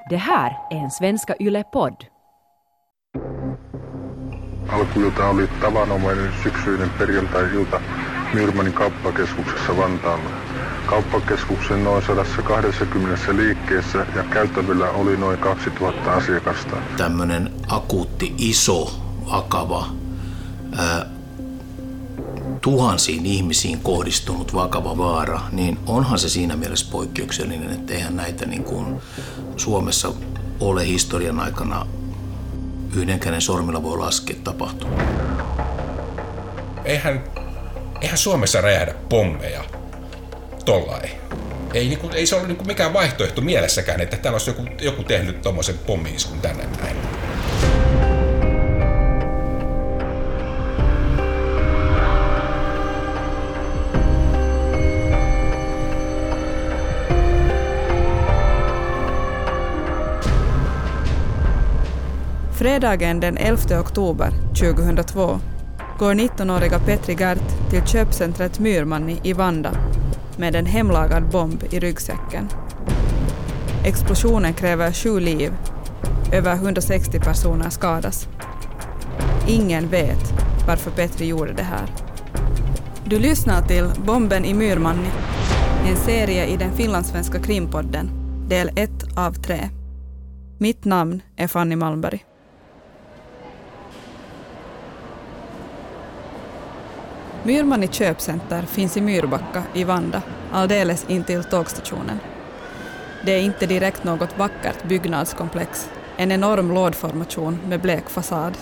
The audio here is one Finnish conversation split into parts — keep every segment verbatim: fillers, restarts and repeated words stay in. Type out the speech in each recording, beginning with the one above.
Det här är en Svenska Yle-podd. Alkuilta oli tavanomainen syksyinen perjantai-ilta Myyrmannin kauppakeskuksessa Vantaalla. Kauppakeskuksen noin sata kaksikymmentä liikkeessä ja käytävillä oli noin kaksituhatta asiakasta. Tämmöinen akuutti, iso, vakava, ää, tuhansiin ihmisiin kohdistunut vakava vaara, niin onhan se siinä mielessä poikkeuksellinen, että eihän näitä niin kuin Suomessa ole historian aikana yhdenkään sormilla voi laskea tapahtua. Eihän, eihän Suomessa räjähdä pommeja tollain. Ei, niin kuin, ei se ole niin kuin mikään vaihtoehto mielessäkään, että täällä olisi joku, joku tehnyt tommoisen pommi-iskun tänne näin. Fredagen den elfte oktober tjugohundratvå går nittonåriga Petri Gert till köpcentret Myyrmanni i Vanda med en hemlagad bomb i ryggsäcken. Explosionen kräver sju liv. Över hundrasextio personer skadas. Ingen vet varför Petri gjorde det här. Du lyssnar till Bomben i Myyrmanni, en serie i den finlandssvenska krimpodden, del ett av tre. Mitt namn är Fanny Malmberg. Myyrmanni köpcenter finns i Myrbacka i Vanda, alldeles intill tågstationen. Det är inte direkt något vackert byggnadskomplex, en enorm lådformation med blek fasad.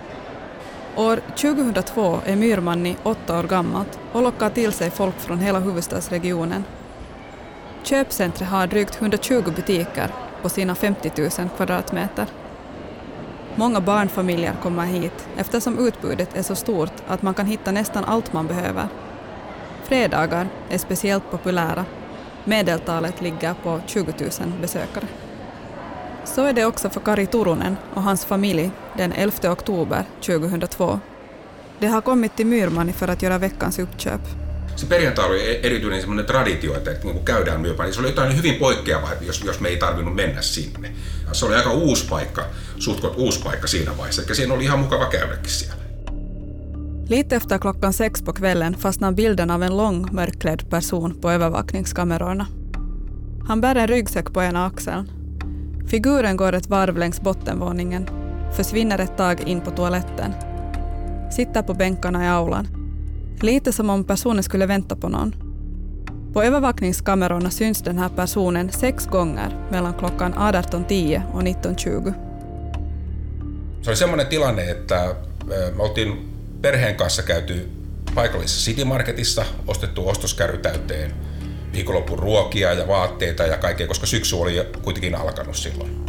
År tjugohundratvå är Myyrmanni åtta år gammalt och lockar till sig folk från hela huvudstadsregionen. Köpcentret har drygt hundratjugo butiker på sina femtio tusen kvadratmeter. Många barnfamiljer kommer hit eftersom utbudet är så stort att man kan hitta nästan allt man behöver. Fredagar är speciellt populära. Medeltalet ligger på tjugo tusen besökare. Så är det också för Kari Turunen och hans familj den elfte oktober tjugohundratvå. De har kommit till Myyrmanni för att göra veckans uppköp. Se perjantai oli erityinen semmoinen traditio, että kun käydään Myyrmanniin, se oli jotain hyvin poikkeavaa, jos, jos me ei tarvinnut mennä sinne. Se oli aika uusi paikka, suhtkot uusi paikka siinä vaiheessa, eli siinä oli ihan mukava käydäkin siellä. Lite efter klockan sex på kvällen fastnar bilden av en lång, mörkklädd person på övervakningskamerorna. Han bär en ryggsäck på ena axeln. Figuren går ett varv längs bottenvåningen, försvinner ett tag in på toaletten. Sitter på bänkarna i aulan. Lite som om personen skulle vänta på någon. På övervakningskamerorna syns den här personen sex gånger mellan klockan arton tio och nitton tjugo. Se oli semmoinen tilanne, että me oltiin perheen kanssa käyty paikallisessa City Marketissa, ostettu ostoskärry täyteen viikonlopun ruokia ja vaatteita ja kaikkea, koska syksy oli kuitenkin alkanut silloin.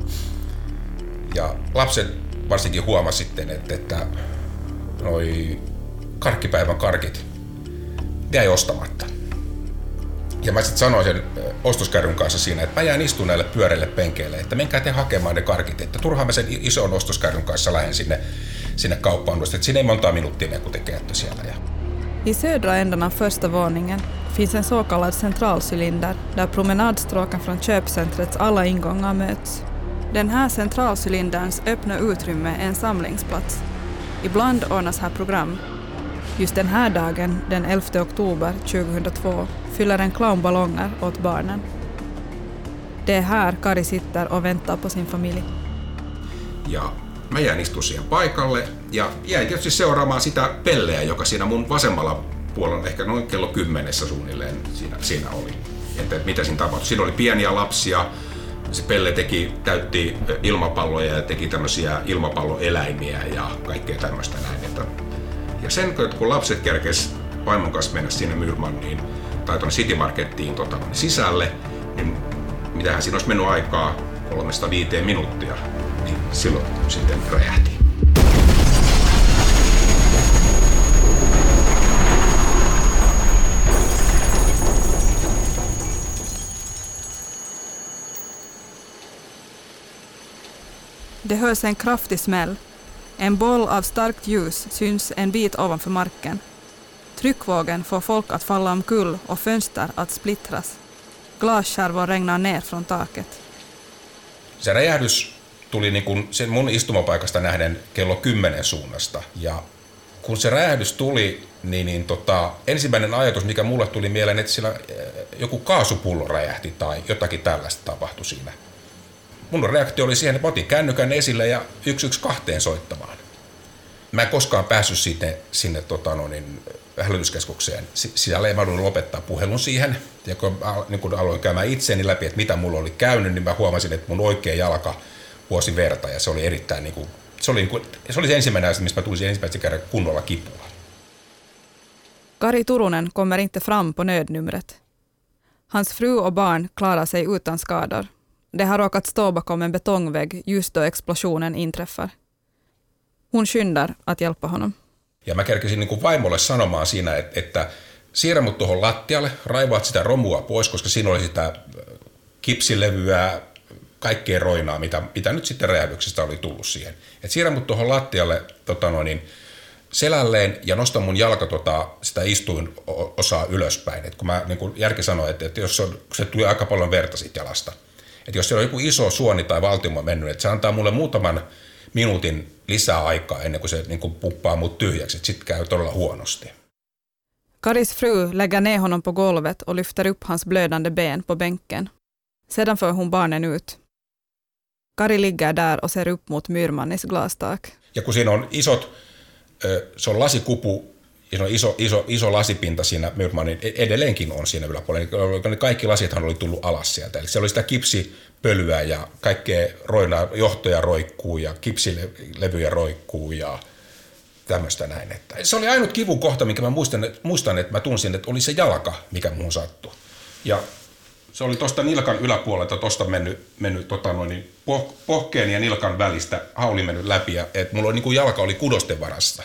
Ja lapset varsinkin huomasi sitten, että, että noi karkkipäivän karkit jäi ostamatta. Ja mä sitten sanoin sen ostoskärryn kanssa siinä, että mä jään istumaan näille pyöreille penkeille, että menkää te hakemaan ne karkit, että turhaan mä sen ison ostoskärryn kanssa lähden sinne, sinne kauppaan, että siinä ei montaa minuuttia kun te käytte siellä. I södra ändan av första våningen finns en så kallad centralcylinder där promenadstråken från köpcentrets alla ingångar möts. Den här centralcylinderns öppna utrymme är en samlingsplats. Ibland ordnas här program. Just den här dagen, den elfte oktober tjugohundratvå, fyller en clown ballonger åt barnen. Det är här Kari sitter och väntar på sin familj. Ja mä jäin istumaan siihen paikalle ja jäin tietysti seuraamaan sitä pelleä, joka siinä mun vasemmalla puolella ehkä noin kello kymmenessä suunnilleen siinä, siinä oli. Että, että mitä siinä tapahtui. Siinä oli pieniä lapsia, se pelle teki, täytti ilmapalloja ja teki tämmöisiä ilmapalloeläimiä ja kaikkea tämmöistä näin. Että, ja sen, kun lapset kerkes vaimon kanssa mennä sinne Myyrmanniin tai tuonne City Markettiin tota, sisälle, niin mitähän siinä olisi mennyt aikaa kolmesta viiteen minuuttia, niin silloin sitten räjähti. Det hörs en kraftig smäll. En boll av starkt ljus syns en bit ovanför marken. Tryckvågen får folk att falla omkull och fönster att splittras. Glasskärvor regnar ner från taket. Se räjähdys tuli niin kuin sen mun istumapaikasta nähden kello kymmenen suunnasta. Ja kun se räjähdys tuli, niin, niin tota, ensimmäinen ajatus, mikä mulle tuli mieleen, että siellä joku kaasupullo räjähti tai jotakin tällaista tapahtui siinä. Mun reaktio oli siihen, että mä otin kännykän esille ja yksi yksi kahteen soittamaan. Mä en koskaan päässyt sinne, sinne tota, no niin, hälytyskeskukseen. Siellä ei mä aloin lopettaa puhelun siihen. Ja kun, niin kun aloin käymään itseäni läpi, että mitä mulla oli käynyt, niin mä huomasin, että mun oikea jalka vuosi verta. Ja se oli erittäin, niin kuin, se, oli, niin kuin, se oli se ensimmäinen asia, missä mä tulisin ensimmäisen kerran kunnolla kipua. Kari Turunen kommer inte fram på nödnumret. Hans fru och barn klarar sig utan skador. De har råkat stå bakom en betongvägg just då explosionen inträffar. Hon skyndar att hjälpa honom. Ja mä kerkesin niin kuin vaimolle sanomaan siinä, että, että siirrä mut tuohon lattialle, raivaat sitä romua pois, koska siinä oli sitä kipsilevyä, kaikkea roinaa, mitä, mitä nyt sitten räjähdyksestä oli tullut siihen. Että siirrä mut tuohon lattialle tota noin, niin selälleen ja nosta mun jalka tota, sitä istuin osaa ylöspäin. Et kun mä niin kuin järki sanoin, että, että jos se, on, se tuli aika paljon verta siitä jalasta. Että jos siellä on joku iso suoni tai valtimo mennyt, että se antaa mulle muutaman minuutin lisää aikaa ennen kuin se niin kuin pumppaa mut tyhjäksi, että sitten käy todella huonosti. Karis fru lägger ner honom på golvet och lyfter upp hans blödande ben på bänken. Sedan för hon barnen ut. Kari ligger där och ser upp mot Myrmannis glastak. Ja kun siinä on isot, se on lasikupu, ja se on iso, iso, iso lasipinta siinä Myrmannin, edelleenkin on siinä yläpuolella. Kaikki lasithan oli tullut alas sieltä. Eli siellä oli sitä kipsipölyä ja kaikkea roinaa, johtoja roikkuu ja kipsilevyjä roikkuu ja tämmöistä näin. Että se oli ainut kivun kohta, minkä mä muistan, muistan, että mä tunsin, että oli se jalka, mikä muun sattui. Ja se oli tuosta nilkan yläpuolelta, tuosta mennyt, mennyt tota noin, poh, pohkeen ja nilkan välistä hauli mennyt läpi, ja että mulla oli, niin kuin jalka oli kudosten varassa.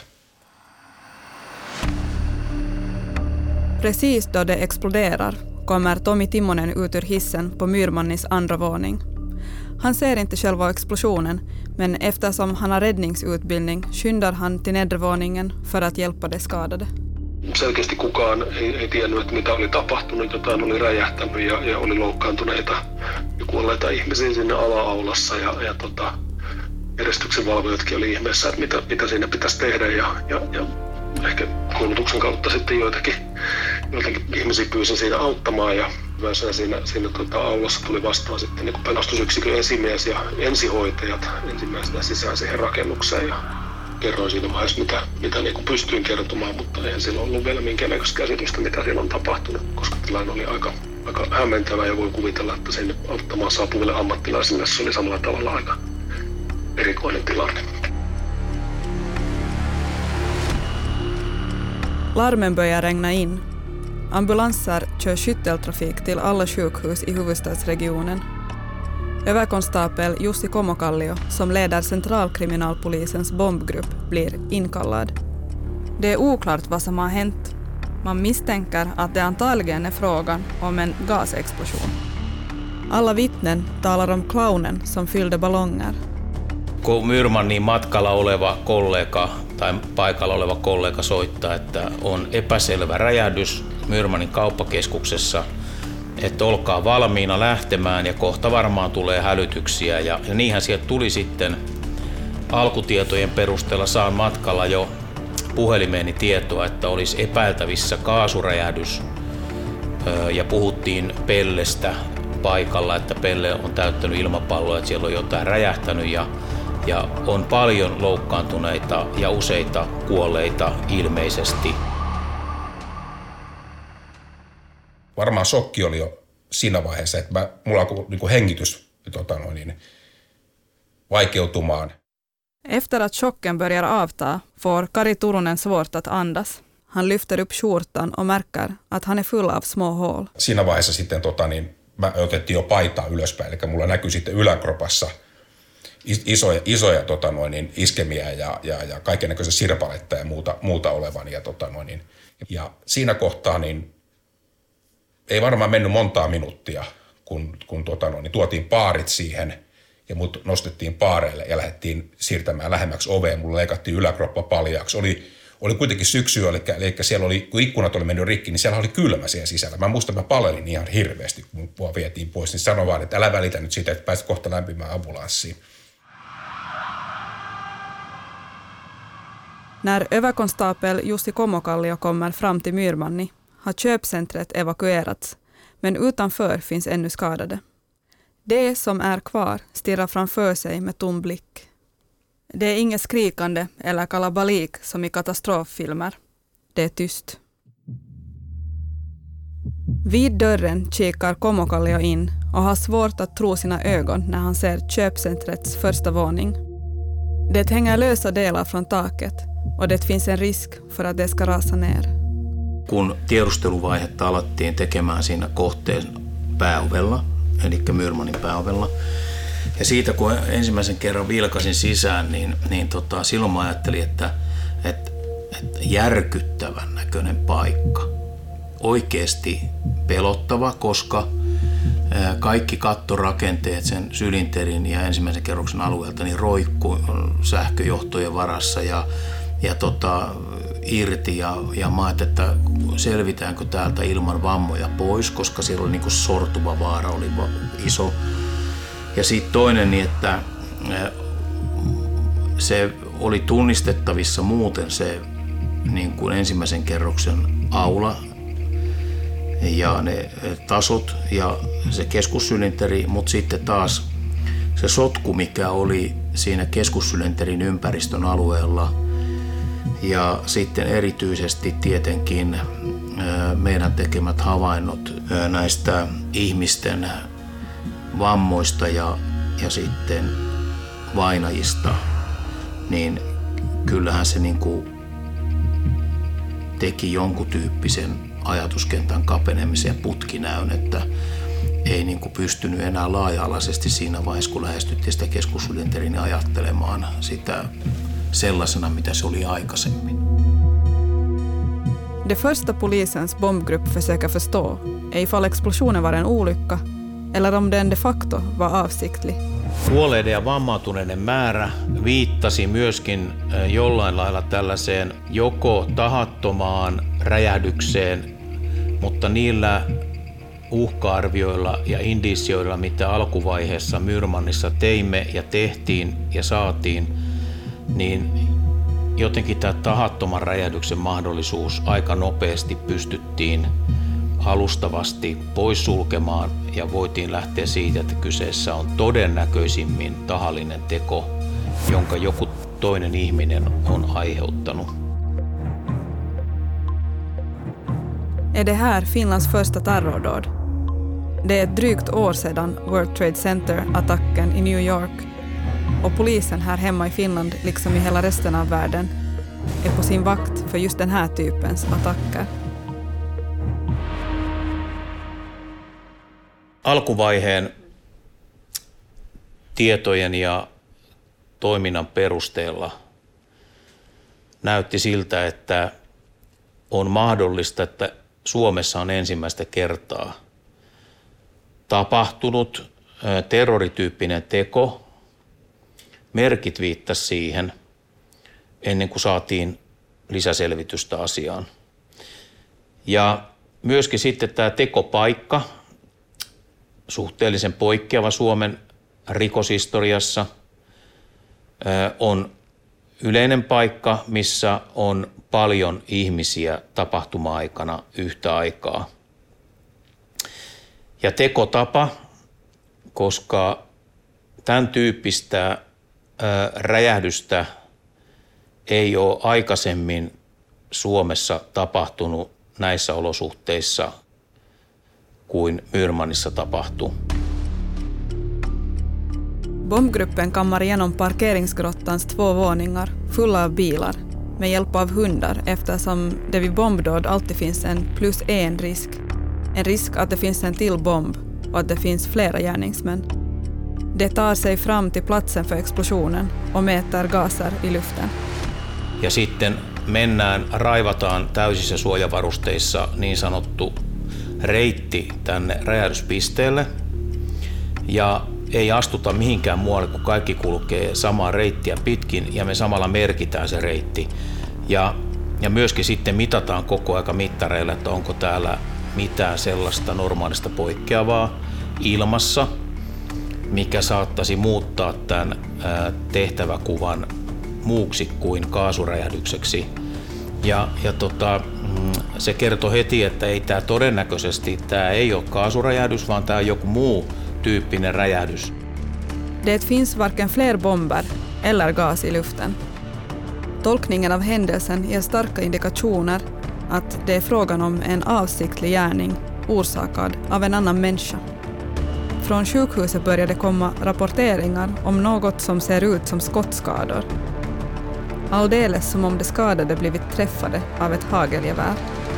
Precis då det exploderar kommer Tommy Timonen ut ur hissen på Myrmannis andra våning. Han ser inte själva explosionen, men eftersom han har räddningsutbildning skyndar han till nedervåningen för att hjälpa de skadade. Selkeästi kukaan ei, ei tiennyt, että mitä oli tapahtunut. Jotain oli räjähtänyt ja, ja oli loukkaantuneita ja kuolleita ihmisiä sinne ala-aulassa. Ja, ja tota, järjestyksenvalvojatkin oli ihmeessä, että mitä, mitä siinä pitäisi tehdä. Ja, ja, ja ehkä koulutuksen kautta sitten joitakin, joitakin ihmisiä pyysin siinä auttamaan. Ja myös siinä, siinä tota, aulassa tuli vastaan sitten niin kuin pelastusyksikön esimies ja ensihoitajat ensimmäisenä sisään siihen rakennukseen. Ja kerroin siinä vaiheessa, mitä, mitä niin kuin pystyin kertomaan, mutta eihän sillä ollut vielä minkäännäköistä käsitystä, mitä siellä on tapahtunut, koska tilanne oli aika, aika hämmentävä ja voi kuvitella, että sen auttamaan saapuville ammattilaisille se oli samalla tavalla aika erikoinen tilanne. Larmen börjar regna in. Ambulanser kör skytteltrafik till alla sjukhus i huvudstadsregionen. Överkonstapel Jussi Komokallio, som leder centralkriminalpolisens bombgrupp, blir inkallad. Det är oklart vad som har hänt. Man misstänker att det antagligen är frågan om en gasexplosion. Alla vittnen talar om clownen som fyllde ballonger. Kun Myrmannin matkalla oleva kollega tai paikalla oleva kollega soittaa, että on epäselvä räjähdys Myrmannin kauppakeskuksessa, että olkaa valmiina lähtemään ja kohta varmaan tulee hälytyksiä. Ja, ja niinhän sieltä tuli sitten alkutietojen perusteella saan matkalla jo puhelimeeni tietoa, että olisi epäiltävissä kaasuräjähdys ja puhuttiin pellestä paikalla, että pelle on täyttänyt ilmapalloa, että siellä on jotain räjähtänyt ja, ja on paljon loukkaantuneita ja useita kuolleita ilmeisesti. Varmaan shokki oli jo siinä vaiheessa, että mä, mulla alkoi niin kuin hengitys tota noin, niin, vaikeutumaan. Efter att chocken börjar avta får Kari Turunen svårt att andas. Han lyfter upp skjortan och märker att han är full av små hål. Siinä vaiheessa sitten tota, niin, mä otettiin jo paitaa ylöspäin, eli mulla näkyi sitten yläkropassa isoja, isoja tota noin, niin, iskemiä ja, ja, ja kaikennäköistä sirpaletta ja muuta, muuta olevan. Ja, tota noin, niin, ja siinä kohtaa niin ei varmaan mennyt montaa minuuttia, kun, kun tota noin, niin tuotiin paarit siihen ja mut nostettiin paareille ja lähdettiin siirtämään lähemmäksi oveen. Mulla leikattiin yläkroppa paljaaksi. Oli, oli kuitenkin syksy, eli, eli siellä oli, kun ikkunat oli mennyt rikki, niin siellä oli kylmä siellä sisällä. Mä muistan, että mä palelin ihan hirveästi, kun mua vietiin pois, niin sanoin vaan, että älä välitä nyt siitä, että pääset kohta lämpimään ambulanssiin. När överkonstapel Jussi Komokallio kommer fram till Myrmanni har köpcentret evakuerats, men utanför finns ännu skadade. Det som är kvar stirrar framför sig med tom blick. Det är inget skrikande eller kalabalik som i katastroffilmer. Det är tyst. Vid dörren kikar Komokallio in och har svårt att tro sina ögon när han ser köpcentrets första våning. Det hänger lösa delar från taket och det finns en risk för att det ska rasa ner. Kun tiedusteluvaihetta alettiin tekemään siinä kohteen pääovella, eli Myyrmannin pääovella, ja siitä kun ensimmäisen kerran vilkasin sisään, niin, niin tota, silloin mä ajattelin, että, että, että järkyttävän näköinen paikka. Oikeasti pelottava, koska kaikki kattorakenteet sen sylinterin ja ensimmäisen kerroksen alueelta niin roikkuu sähköjohtojen varassa ja, ja tota, irti. Ja, ja mä ajattelin, että selvitäänkö täältä ilman vammoja pois, koska siellä oli niin kuin sortuva vaara, oli iso. Ja sitten toinen, niin että se oli tunnistettavissa muuten se niin kuin ensimmäisen kerroksen aula ja ne tasot ja se keskussylintteri, mutta sitten taas se sotku, mikä oli siinä keskussylinterin ympäristön alueella ja sitten erityisesti tietenkin meidän tekemät havainnot näistä ihmisten vammoista ja, ja sitten vainajista, niin kyllähän se niin kuin teki jonkun tyyppisen ajatuskentän kapenemisen ja putkinäyn, että ei niin kuin pystynyt enää laaja-alaisesti siinä vaiheessa, kun lähestyttiin sitä keskussylinteriä ajattelemaan sitä sellaisena, mitä se oli aikaisemmin. Det första polisens bombgrupp försöker förstå är ifall explosionen var en olycka eller om den de facto var avsiktlig. Kuolleiden ja vammautuneiden määrä viittasi myöskin jollain lailla tällaiseen joko tahattomaan räjähdykseen, mutta niillä uhka-arvioilla ja indisioilla, mitä alkuvaiheessa Myyrmannissa teimme ja tehtiin ja saatiin, niin jotenkin tämä tahattoman räjähdyksen mahdollisuus aika nopeasti pystyttiin alustavasti poissulkemaan ja voitiin lähteä siitä, että kyseessä on todennäköisimmin tahallinen teko, jonka joku toinen ihminen on aiheuttanut. Är det här Finlands första terrordåd? Det är ett drygt år sedan World Trade Center-attacken i New York och polisen här hemma i Finland, liksom i hela resten av världen, är på sin vakt för just den här typens attacker. Alkuvaiheen tietojen ja toiminnan perusteella näytti siltä, että on mahdollista, että Suomessa on ensimmäistä kertaa tapahtunut terrorityyppinen teko. Merkit viittasi siihen ennen kuin saatiin lisäselvitystä asiaan. Ja myöskin sitten tämä tekopaikka, suhteellisen poikkeava Suomen rikoshistoriassa, on yleinen paikka, missä on paljon ihmisiä tapahtuma-aikana yhtä aikaa. Ja tekotapa, koska tämän tyyppistä räjähdystä ei ole aikaisemmin Suomessa tapahtunut näissä olosuhteissa kuin Myyrmannissa tapahtui. Bombgruppen kammar igenom parkeringsgrottans två våningar fulla av bilar med hjälp av hundar eftersom det vid bombdåd alltid finns en plus en risk. En risk att det finns en till bomb och att det finns flera gärningsmän. Det tar sig fram till platsen för explosionen och mäter gaser i luften. Ja sitten mennään, raivataan täysissä suojavarusteissa niin sanottu reitti tänne räjähdyspisteelle ja ei astuta mihinkään muualle, kun kaikki kulkee samaa reittiä pitkin ja me samalla merkitään se reitti. Ja ja myöskin sitten mitataan koko aika mittareilla, että onko täällä mitään sellaista normaalista poikkeavaa ilmassa, mikä saattaisi muuttaa tämän tehtäväkuvan muuksi kuin kaasuräjähdykseksi. Ja, ja tota, se kertoi heti, että ei tämä todennäköisesti tämä ei ole kaasuräjähdys, vaan tämä on joku muu tyyppinen räjähdys. Det finns varken fler bomber eller gas i luften. Tolkningen av händelsen ger starka indikationer att det är frågan om en avsiktlig gärning orsakad av en annan människa. Från sjukhuset började komma rapporteringar om något som ser ut som skottskador. Alldeles som om de skadade blivit träffade av ett hagelgevär.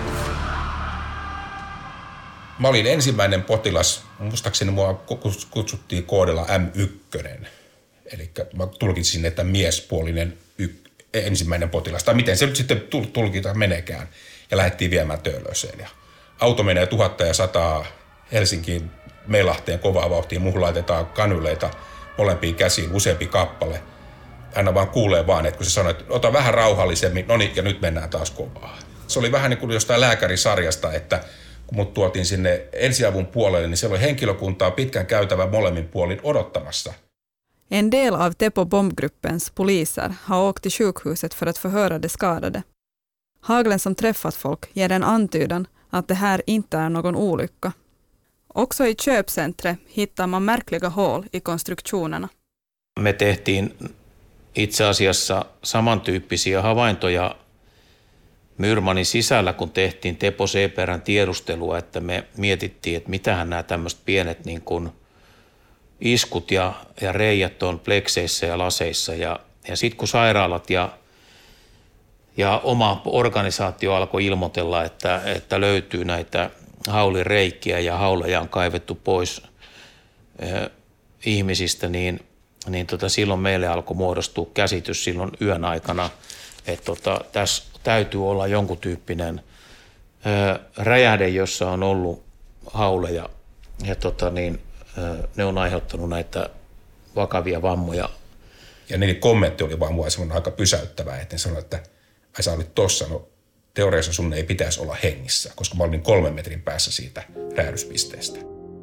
Mä olin ensimmäinen potilas, muistaakseni mua kutsuttiin koodilla M yksi, eli mä tulkitsin, että miespuolinen y- ensimmäinen potilas, tai miten se nyt sitten tulkita menekään, ja lähdettiin viemään Töölöseen. Ja auto menee tuhatta ja sataa Helsinkiin Meilahteen kovaa vauhtiin, muuhun laitetaan kanyleita molempiin käsiin, useampi kappale. Aina vaan kuulee vaan, että kun se sanoi, että ota vähän rauhallisemmin, no niin, ja nyt mennään taas kovaa. Se oli vähän niin kuin jostain lääkärisarjasta, että kun mut tuotiin sinne ensiavun puolelle, niin siellä oli henkilökuntaa pitkän käytävän molemmin puolin odottamassa. En del av Teppo bombgruppens poliser har åkt till sjukhuset för att förhöra de skadade. Haglen som träffat folk ger en antydan att det här inte är någon olycka. Också i köpcentret hittar man märkliga hål i konstruktionerna. Me tehtiin itse asiassa samantyyppisiä havaintoja Myyrmanin sisällä, kun tehtiin Teppo Seepärän tiedustelua, että me mietittiin, että mitähän nämä tämmöiset pienet niin kuin iskut ja, ja reijät on plekseissä ja laseissa. Ja, ja sitten kun sairaalat ja, ja oma organisaatio alkoi ilmoitella, että, että löytyy näitä haulin reikiä ja hauleja on kaivettu pois eh, ihmisistä, niin, niin tota, silloin meille alkoi muodostua käsitys silloin yön aikana, että tota, tässä täytyy olla jonkun tyyppinen ö, räjähde, jossa on ollut hauleja ja tota, niin, ö, ne on aiheuttanut näitä vakavia vammoja. Ja niiden kommentti oli vaan mua semmoinen aika pysäyttävää, että ne sanoi, että ai sä olit tossa, no teoriassa sun ei pitäisi olla hengissä, koska mä olin kolmen metrin päässä siitä räjähdyspisteestä.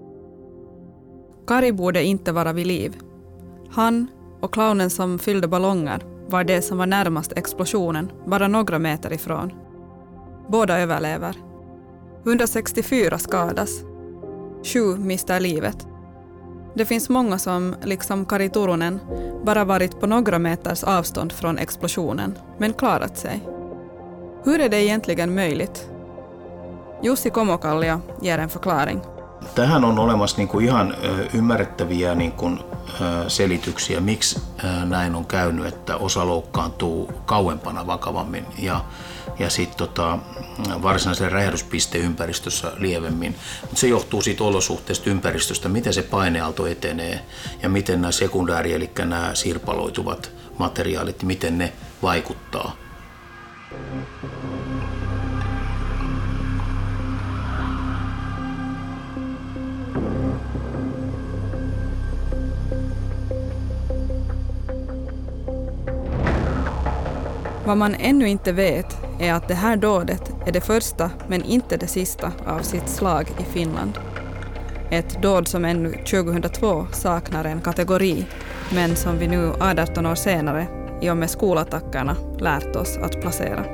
Kari borde inte vara vid liv. Han och clownen som fyllde ballonger var det som var närmast explosionen, bara några meter ifrån. Båda överlever. hundrasextiofyra skadas. Sju mister livet. Det finns många som, liksom Kari Turunen, bara varit på några meters avstånd från explosionen, men klarat sig. Hur är det egentligen möjligt? Jussi Komokallio ger en förklaring. Tähän on olemassa niin kuin ihan ymmärrettäviä niin kuin selityksiä, miksi näin on käynyt, että osa loukkaantuu kauempana vakavammin ja, ja sitten tota, varsinaisen räjähdyspisteympäristössä lievemmin. Mut se johtuu siitä olosuhteesta ympäristöstä, miten se paineaalto etenee ja miten nämä sekundääri, eli nämä sirpaloituvat materiaalit, miten ne vaikuttaa. Vad man ännu inte vet är att det här dådet är det första men inte det sista av sitt slag i Finland. Ett dåd som ännu tjugohundratvå saknar en kategori, men som vi nu arton år senare i och med skolattackerna lärt oss att placera.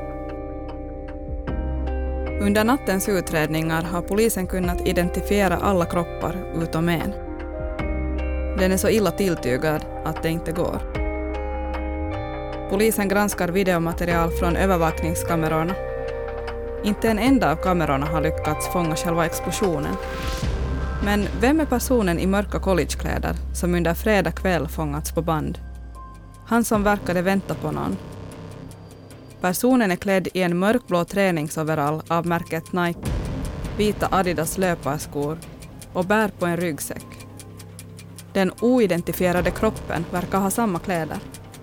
Under nattens utredningar har polisen kunnat identifiera alla kroppar utom en. Den är så illa tilltygad att det inte går. Polisen granskar videomaterial från övervakningskamerorna. Inte en enda av kamerorna har lyckats fånga själva explosionen. Men vem är personen i mörka collegekläder som under fredag kväll fångats på band? Han som verkade vänta på någon. Personen är klädd i en mörkblå träningsoverall av märket Nike, vita Adidas löparskor och bär på en ryggsäck. Den oidentifierade kroppen verkar ha samma kläder.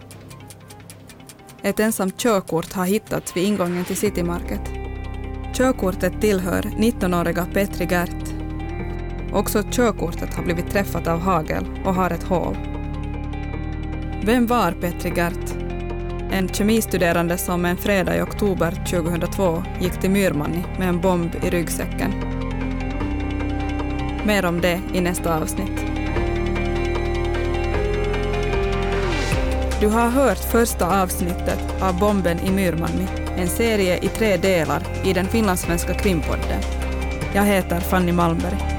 Ett ensamt körkort har hittats vid ingången till City Market. Körkortet tillhör nittonåriga Petri Gert. Också körkortet har blivit träffat av hagel och har ett hål. Vem var Petri Gert? en kemistuderande som en fredag i oktober tjugohundratvå gick till Myyrmanni med en bomb i ryggsäcken. Mer om det i nästa avsnitt. Du har hört första avsnittet av Bomben i Myyrmanni, en serie i tre delar i den finlandssvenska krimpodden. Jag heter Fanny Malmberg.